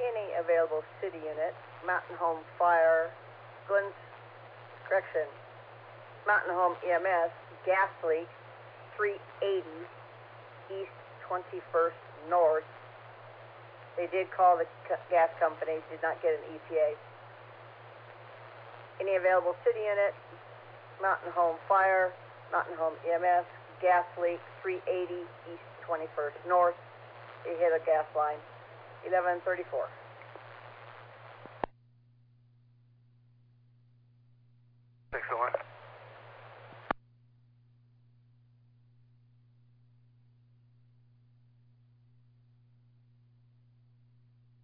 any available city unit. Mountain Home Fire, Mountain Home EMS, gas leak, 380 East 21st North. They did call the gas company, did not get an ETA. Any available city unit, Mountain Home Fire, Mountain Home EMS, gas leak, 380 East 21st North. They hit a gas line, 1134.